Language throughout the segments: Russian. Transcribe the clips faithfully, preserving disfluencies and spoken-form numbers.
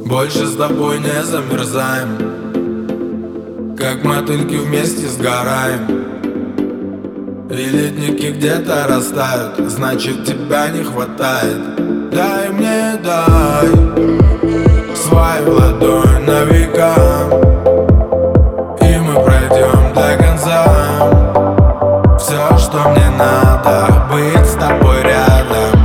Больше с тобой не замерзаем, как мотыльки вместе сгораем. И ледники где-то растают, значит тебя не хватает. Дай мне, дай свою ладонь на века, и мы пройдем до конца. Все, что мне надо, быть с тобой рядом.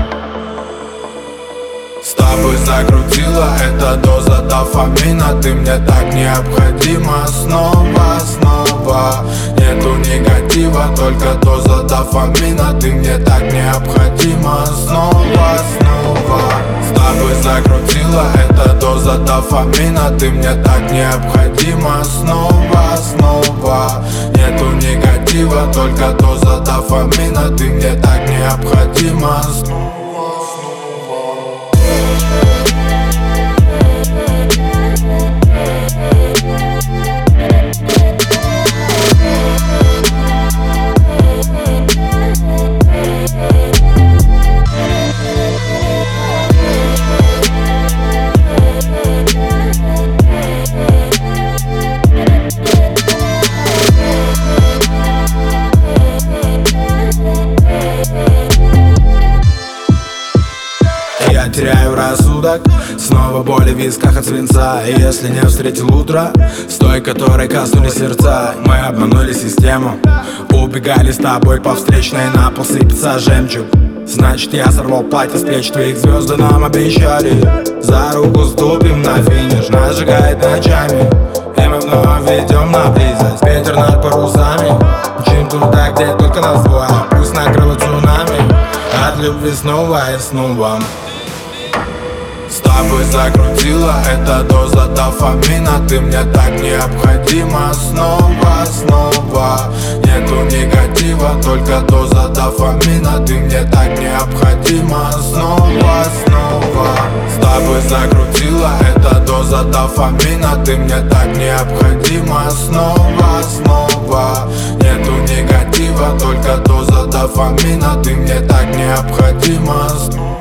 С тобой закрутила эта доза дофамина. Ты мне так необходима. Снова, снова нету негатива, только доза дофамина. Ты мне так необходима. Снова, снова с тобой закрутила эта доза дофамина. Ты мне так необходима. Снова, снова нету негатива, только доза дофамина. Ты мне так необходима. Я теряю рассудок, снова боли в висках от свинца. И если не встретил утро, с той, которой коснулись сердца. Мы обманули систему, убегали с тобой по встречной, на пол сыпется жемчуг. Значит, я сорвал платье с плеч твоих, звезды нам обещали. За руку ступим на финиш, нас сжигает ночами, и мы вновь ведем на близость. Ветер над парусами, мчим туда, где только нас двое. Пусть накрыло цунами от любви снова и снова. С тобой закрутила эта доза дофамина. Ты мне так необходима. Снова, снова нету негатива, только доза дофамина. Ты мне так необходима. Снова, снова с тобой закрутила эта доза дофамина. Ты мне так необходима. Снова, снова нету негатива, только доза дофамина. Ты мне так необходима.